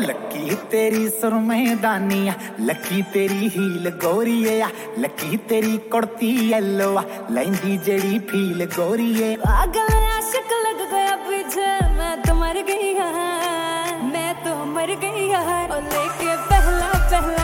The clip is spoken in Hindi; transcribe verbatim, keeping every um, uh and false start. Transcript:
लकी तेरी सुरमैदानिया, लकी तेरी हील गोरीए, लकी तेरी कुर्ती येलो लहंगी जेड़ी फील गोरीए। पागल आशिक लग गया पीछे, मैं तो मर गई है, मैं तो मर गई है। और लेके पहला पहला